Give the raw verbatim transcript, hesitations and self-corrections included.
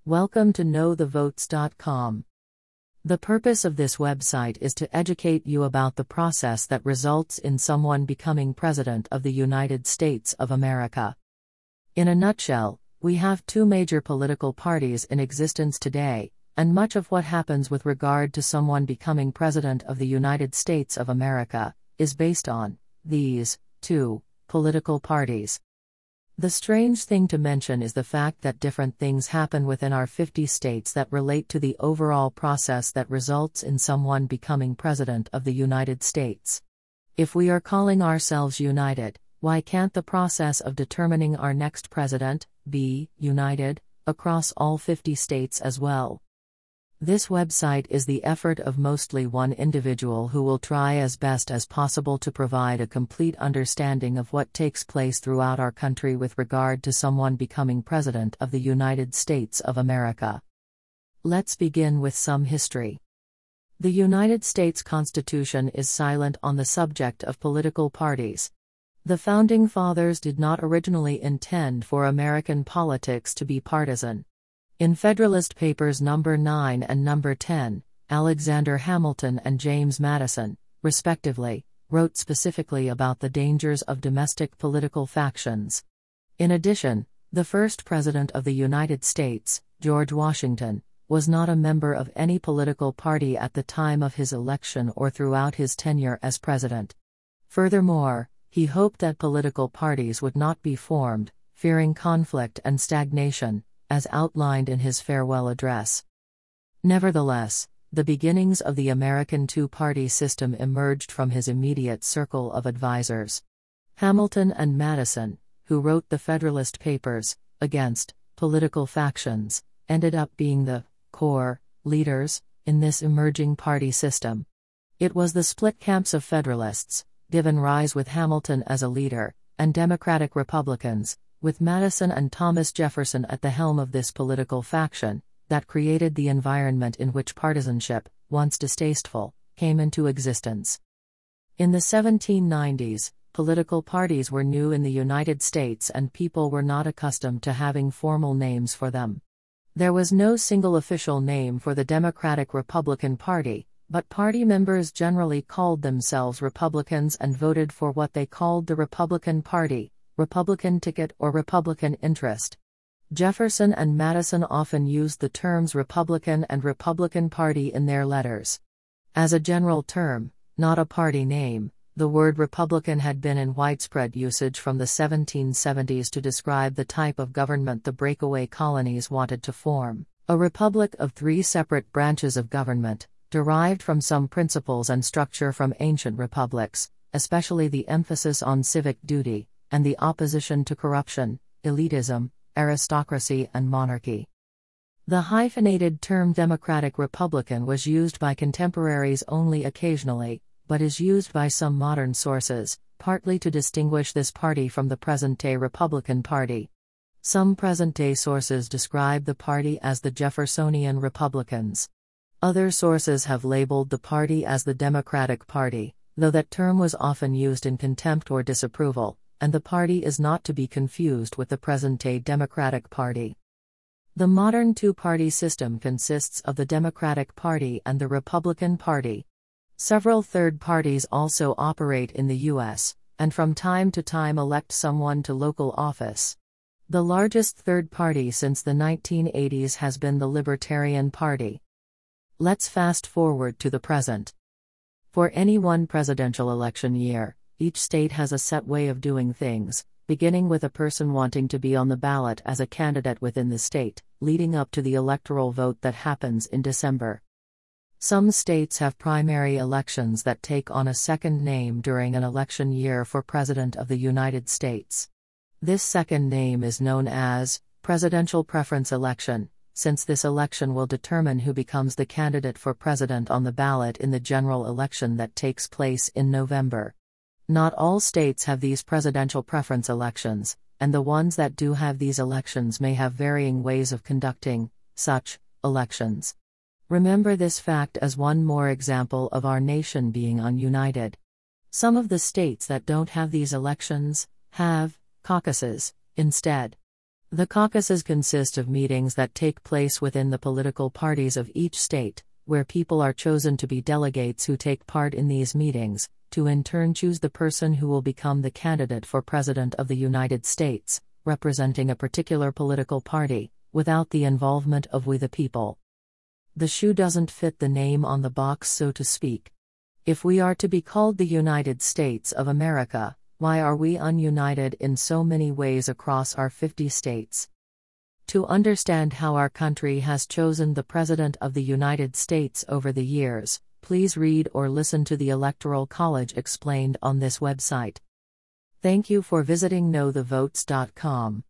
Welcome to know the votes dot com. The purpose of this website is to educate you about the process that results in someone becoming President of the United States of America. In a nutshell, we have two major political parties in existence today, and much of what happens with regard to someone becoming President of the United States of America is based on these two political parties. The strange thing to mention is the fact that different things happen within our fifty states that relate to the overall process that results in someone becoming President of the United States. If we are calling ourselves united, why can't the process of determining our next president be united across all fifty states as well? This website is the effort of mostly one individual who will try as best as possible to provide a complete understanding of what takes place throughout our country with regard to someone becoming President of the United States of America. Let's begin with some history. The United States Constitution is silent on the subject of political parties. The Founding Fathers did not originally intend for American politics to be partisan. In Federalist Papers number nine and number ten, Alexander Hamilton and James Madison, respectively, wrote specifically about the dangers of domestic political factions. In addition, the first President of the United States, George Washington, was not a member of any political party at the time of his election or throughout his tenure as president. Furthermore, he hoped that political parties would not be formed, fearing conflict and stagnation, as outlined in his farewell address. Nevertheless, the beginnings of the American two-party system emerged from his immediate circle of advisors. Hamilton and Madison, who wrote the Federalist Papers against political factions, ended up being the core leaders in this emerging party system. It was the split camps of Federalists, given rise with Hamilton as a leader, and Democratic Republicans, with Madison and Thomas Jefferson at the helm of this political faction, that created the environment in which partisanship, once distasteful, came into existence. In the seventeen nineties, political parties were new in the United States and people were not accustomed to having formal names for them. There was no single official name for the Democratic-Republican Party, but party members generally called themselves Republicans and voted for what they called the Republican Party, Republican ticket or Republican interest. Jefferson and Madison often used the terms Republican and Republican Party in their letters. As a general term, not a party name, the word Republican had been in widespread usage from the seventeen seventies to describe the type of government the breakaway colonies wanted to form, a republic of three separate branches of government, derived from some principles and structure from ancient republics, especially the emphasis on civic duty, and the opposition to corruption, elitism, aristocracy and monarchy. The hyphenated term Democratic-Republican was used by contemporaries only occasionally, but is used by some modern sources, partly to distinguish this party from the present-day Republican Party. Some present-day sources describe the party as the Jeffersonian Republicans. Other sources have labeled the party as the Democratic Party, though that term was often used in contempt or disapproval, and the party is not to be confused with the present-day Democratic Party. The modern two-party system consists of the Democratic Party and the Republican Party. Several third parties also operate in the U S, and from time to time elect someone to local office. The largest third party since the nineteen eighties has been the Libertarian Party. Let's fast forward to the present. For any one presidential election year, each state has a set way of doing things, beginning with a person wanting to be on the ballot as a candidate within the state, leading up to the electoral vote that happens in December. Some states have primary elections that take on a second name during an election year for President of the United States. This second name is known as presidential preference election, since this election will determine who becomes the candidate for president on the ballot in the general election that takes place in November. Not all states have these presidential preference elections, and the ones that do have these elections may have varying ways of conducting such elections. Remember this fact as one more example of our nation being ununited. Some of the states that don't have these elections have caucuses instead. The caucuses consist of meetings that take place within the political parties of each state, where people are chosen to be delegates who take part in these meetings, to in turn choose the person who will become the candidate for President of the United States, representing a particular political party, without the involvement of we the people. The shoe doesn't fit the name on the box, so to speak. If we are to be called the United States of America, why are we ununited in so many ways across our fifty states? To understand how our country has chosen the President of the United States over the years, please read or listen to the Electoral College explained on this website. Thank you for visiting know the votes dot com.